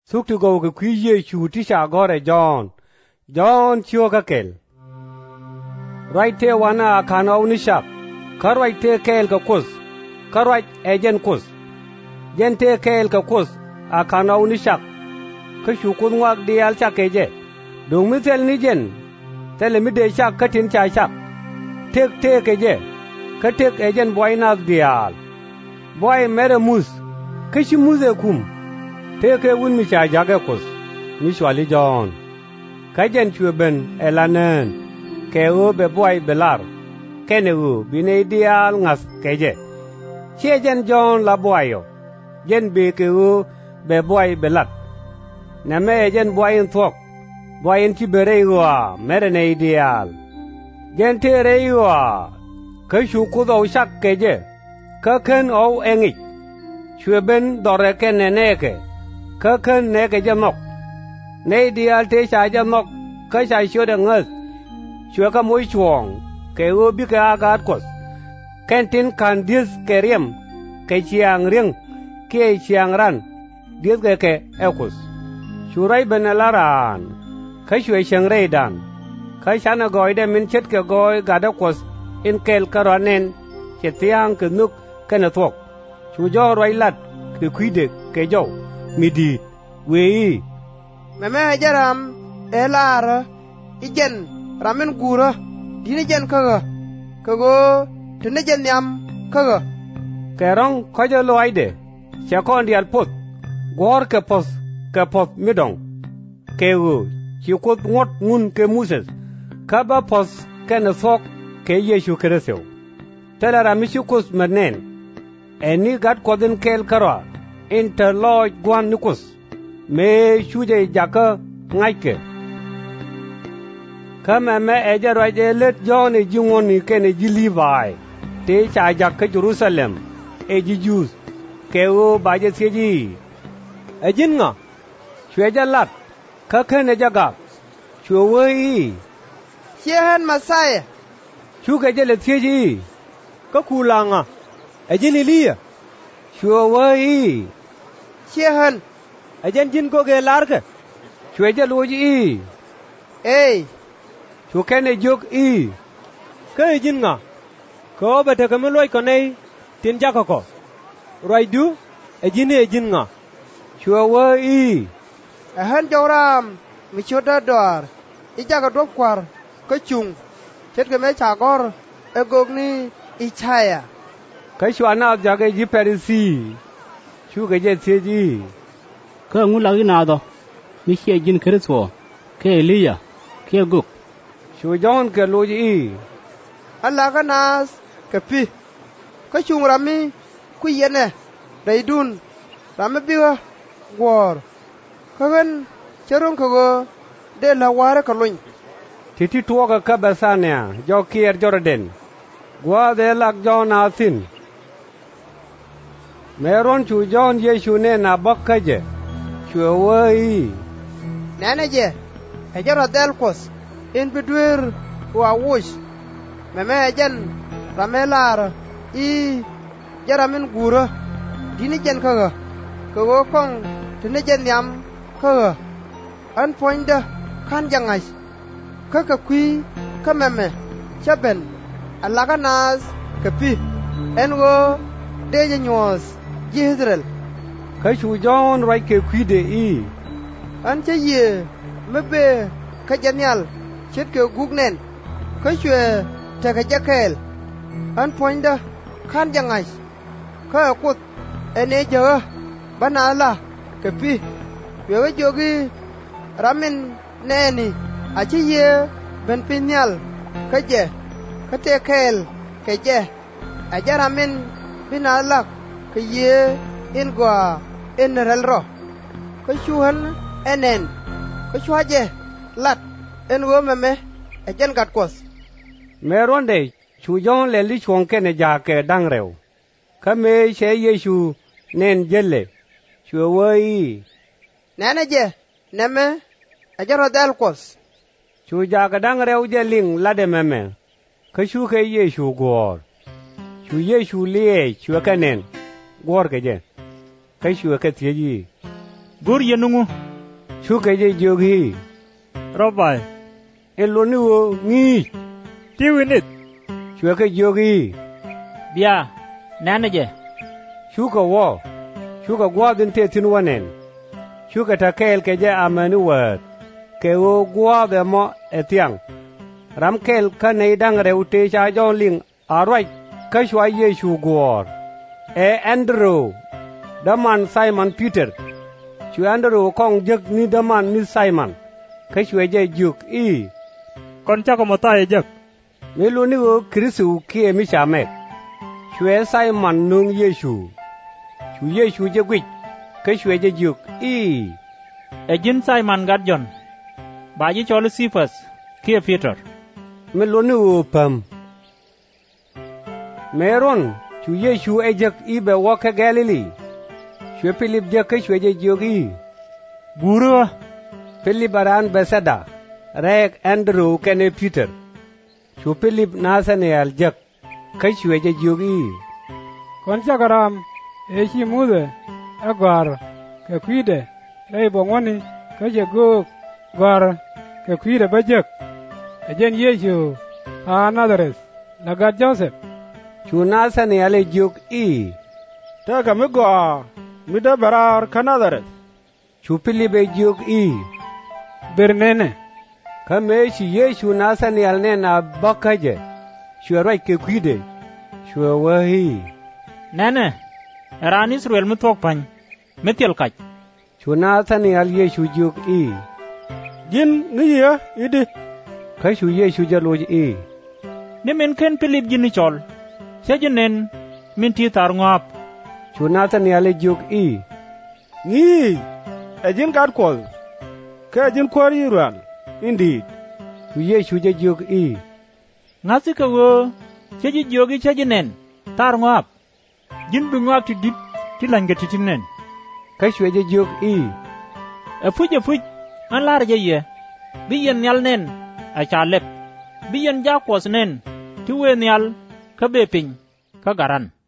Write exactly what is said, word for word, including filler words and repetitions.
Suk to go ke kwiye chu tisha gore John. John chio ka kel. Right te wana kana unishak. Ka right te kel ka kus. Ka right ejen kus. Jen te kel ka kus akana unishak. Ka shukun wak di al chakeje. Dung mi tel ni jen. Tel mi de shak ka tin cha shak. Tek te keje. Ka tek ejen boy nas dial. Boy mere mus. Ka shi muze kum. Teke wun mi cha jaga kus. Mi shwali John. Kajen chuben elanen. Keo be boy belar. Keneu bine ideal ngas keje. Chejen John la boyo. Jen be keo be boy belat. Na me jen boy in thok. Boy in chiberewa merene ideal. Jen te rewa. Ka shuku do shak keje. Ka ken o engik. Chuben dore ken neneke. Ka ken neke jamok. Ne ideal te sha jamok. Ka sha sho de ngas. Chua ka mui chuong. Ke u bi ka agat kos. Ken tin kan dis ke riem. Ke chiang ring. Ke chiang ran. Dis ke ke ekus. Churai benelaran. Ka shwe sheng rei dan. Ka shana goi de min chet ke goi gada kos. In kel karonen. Chet tiang ke nuk ke na thok. Chu jo roi lat. Ke kwide ke jo. Midi. Wei. Meme jaram. Elar. Ijen. Ramen gura. Dini jen kaga. Kago. Tene jen nyam. Kaga. Kerong kaja lo aide. Chakon dial pot. Gor ke pos. Ke pos midong. Keu. Chikot ngot ngun ke muses. Kaba pos. Ke na thok. Ke yeshu keresyo. Telara mishukus menen. Eni gat kodin kel karwa. Interloj guan nukus. Me shuje jaka ngaike. Kama me eja roje let John e jingon ni kene jilibai. Te cha jaka Jerusalem. E jijus. Keo baje seji. E jin nga. Shweja lat. Ka kene jaga. Shwewei. Shehen Masaya. Shuke jele seji. Ka kulanga. E jin Iliya. Shwewei. Shehen. E jen jin ko ge larke. Shweja loji. Ey. Shukene jok i. Ka e jin nga. Ko bete ka meloi ko nei. Tin jaka ko. Roi du. E jin e jin nga. Shwewei. Ehen joram. Michoda doar. Ijaka dop kwar. Ka chung. Chet ke me chagor. E gogni ichaya. Ka shwana jaga ji perisi. Shuke je seji. Ka ngulagi na do. Mi she jin kereswo. Ke Iliya. Ke guk. Shu John ke loji. Allah ka nas. Ka pi. Ka chung rami. Ku yene. Daidun. Rami biwa. Gwar. Ka gan. Charun ka go. De la ware ka luny. Titi tuoka ka basanya. Jo kier Jordan. Gwa de lak John asin. Meron chu John Yeshu ne na bakkaje. Shwewei. Nene je. Ejara delkos. In bedwer. Wa wush. Meme ejen. Ramelar. I. Jara min gura. Dini jen kaga. Kago kong. Tene jen yam. Kaga. An poinda. Kan jangai. Kaka kui. Kameme. Chaben. Alaka nas. Kapi. Engo. Deje nyos. Israel. Ka shu John rai ke kwide i. An che ye. Mebe. Ka janyal. Chet ke gugnen. Ka shwe. Te ka jakel. An poinda. Kan jangai. Ka akut. Ene jaga. Bana ala. Kapi. Wewe jogi. Ramin. Neni. Ache ye. Ben pinyal. Ka je. Ka te kel. Ka je. Aja ramin. Bina ala. Ka ye in gwa in relro. Ka shuhan enen. Ka shuaje lat en wo meme e jen gat kos. Meronde chu John le li chong ke ne ja ke dang rew. Ka me she Yeshu nen jelle. Shwewei. Nene je neme e jaro del kos. Chu ja ka dang rew je ling lade meme. Ka shu ke Yeshu gor. Chu Yeshu le chu ka nen. Gor ke je. Ka shu ke tie ji. gur yenungu Chu ke je jogi. Rabbi Eloni wo ngi. tiwinit Chu ke jogi. Bia, nanaje. Chu ka wo. Chu ka gwa din te tin wanen. Chu ka ta kel ke je amanu word. Ke wo gwa de mo etiang. Ram kel ka nei dang reute cha jon ling arwai ka shwa Yesu gwor. E Andrew daman Simon Peter. Chu Andrew kong jek ni daman ni Simon. Ka shwa je juk i. Con cha ko mata e jak Me lo ni wo Kristu ki mi chamek. Shwa Simon nung Yesu. Chu Yesu je gwit. Ka shwa je juk i. Ejin Simon gad John. Ba ji chol Cephas, kia Peter. Me lo ni wo pam. Meron, chu Yesu e jak i be wa ka Galilee. Shwe Philip je ka shwe je jogi. buru Philip aran Bethsaida. Rek Andrew kene Peter. Chu Philip Nathanael jak ka shwe je jogi. Kon chakaram e chi mude agwar ke kwide rei bongwani ke je go gwar ke kwide bajek ejen Yesu a Nazareth lagat Joseph. Chu Nathanael e jog i. ta ga mi go mi da barar Nazareth. Chu Philip e jog i. Bernene Ka me shi Yesu Nathanael ne na bakaje. Shwe rai ke kwide. Shwe wahi. Nene, ran Israel mutok pany, metiel kach. Chu Nathanael Yesu jog i. Jin ni ya idi Ka chu Yesu jaloj i. Ni min ken Philip jini chol. Siya jinen, min ti tar ngap. Chu Nathanael e jog i. ni ajin gad kol ka ajin kwari ran indi Chu Yesu je jog i. Ngasi ka wo, siya ji jogi siya jinen, tar ngap. Jin bi ngap ti dit, ti langa ti tinen. Ka shwe je jog i. E fuj e fuj, an lar je ye. Bi yen nyal nen, a cha lep. Bi yen ja kwas nen, ti we nyal, ka be piny, ka garan.